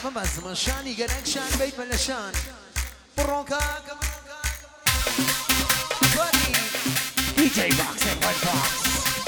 بس شانی گرنگ شان بیت ملشان بروکا DJ Box and Red Box.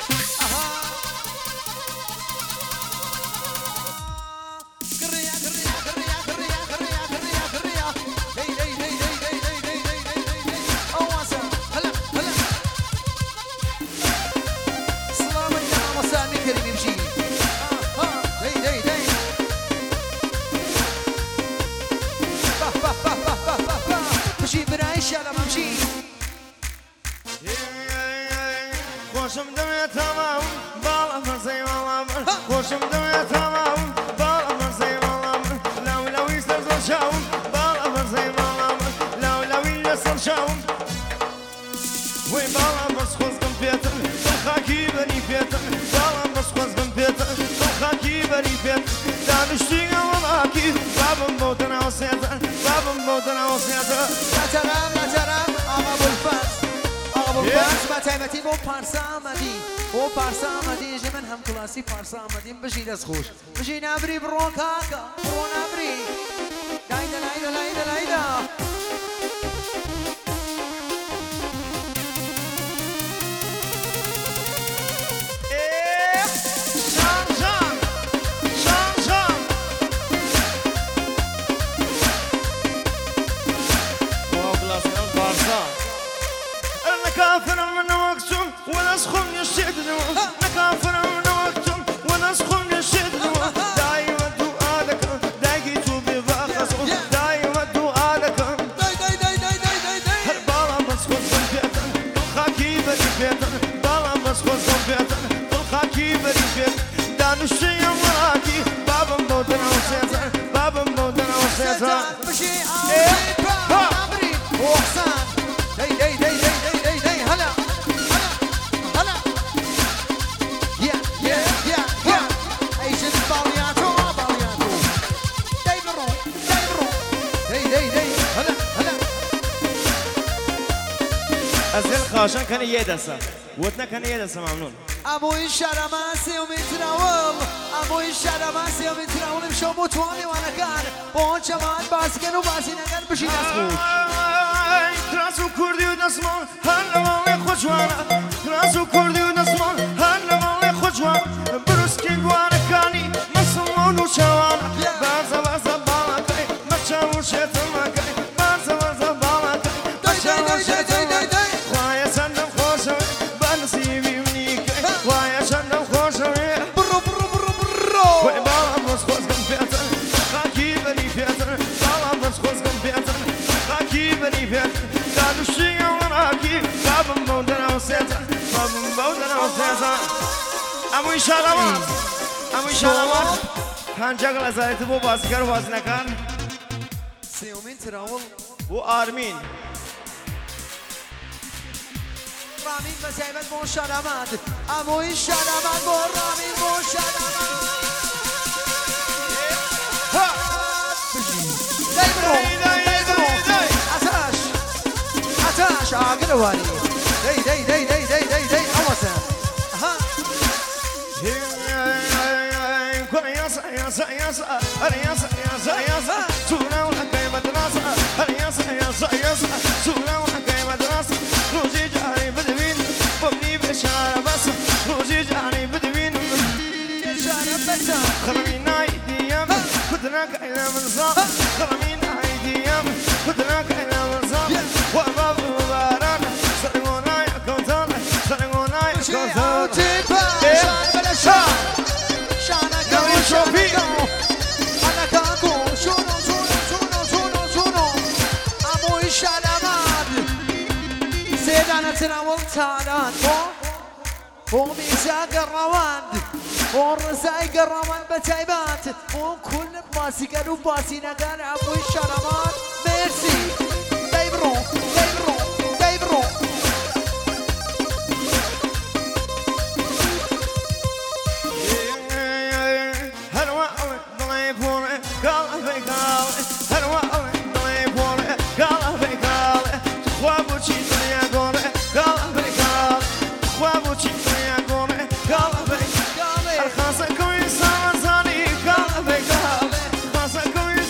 خوشم دمه تمام بالا فرزی والام خوشم دمه تمام بالا فرزی والام لو لو يستر شاوم بالا فرزي والام لو لو يستر شاوم وين بالا بس خوزم بيتن خاكي بني بيتن بالا بس خوزم بيتن خاكي بني بيتن دانشتي ولاكي بابم بودنا وسيتن بابم بودنا وسيتن لا ترام آقا بالفاس ما تایمەتی بۆ پارسا ئامادی بۆ پارسا ئامادی ژێ من هەم کلاسی پارسا ئامادیم بژی دەست خۆش بژی نابری بڕۆ کاکە بڕۆ نابری لایدە لایدە لایدە لایدە نكافر من وقتهم ونسخن يشتدنوا نكافر من وقتهم ونسخن يشتدنوا دايما دعالك دايقيتوا بفاقصوا دايما دعالك هالبالا مسخوص بيتن بالخاكي بري بيتن بالا مسخوص بيتن بالخاكي بري بيتن دانشي وراكي بابا مودنا وسيتن بابا مودنا وسيتن بشي عمري وحسان أزل خاشن كان يدسا وتنا كان يدسا ممنون أبوي شرماسي ومتراول أبوي شرماسي ومتراول مشو متواني وأنا كان بون شمان باسكن وباسي نكر بشي نسخوش تراسو كردي ونسمان هلا مالي خوشوانا تراسو كردي ونسمان هلا مالي خوشوانا بروسكي وانا كاني مسلمون وشوانا بازا بازا بالاكي مشاو شيطان ماكي بازا بازا بالاكي مشاو شيطان ماكي وايا سندم خوشوي بنسيبي منيكي وايا سندم خوشوي برو برو برو برو وي بالا مسخوز كم بيتن خاكي بني بيتن بالا مسخوز كم بيتن خاكي بني بيتن دانشي وراكي بابم بودنا وسيتن بابم بودنا وسيتن أموي شالمان أموي شالمان كان جاكل زايد بو بازكر وزنا كان سيومين تراول بو آرمين رامين بزيمت بو شرمات أموي شرمات بو رامين بو شرمات عتاش عاقل واني دي أوسا ها يا سونا وحكاية مدرسة يا سونا وحكاية مدرسة روزي جاري بدوين ببني بشارة بس روزي جاري بدوين خرمين عيدي يامن كدنا كاينا من صاف خرمين عيدي يامن كدنا كاينا من صاف وأباب مبارك سرقونا يا كوتان سرقونا يا كوتان شان بلا شان شانك وشوفي أنا كاكو شونو أموي شالمان سيدانا تناول تالان وميزاق الرواند والرزاق الروان بتايبات وكل باسي قالوا باسي نقال أبوي شالمان ميرسي دايبرو خاصة كوي سامزاني قلبي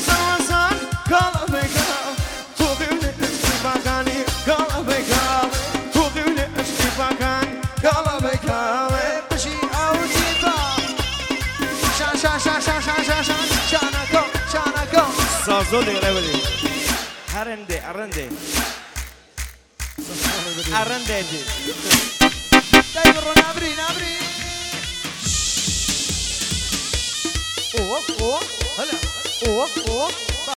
زودي غير هرندي أرندي أرندي دي دايما نابري نابري اوه اوه هلا اوه اوه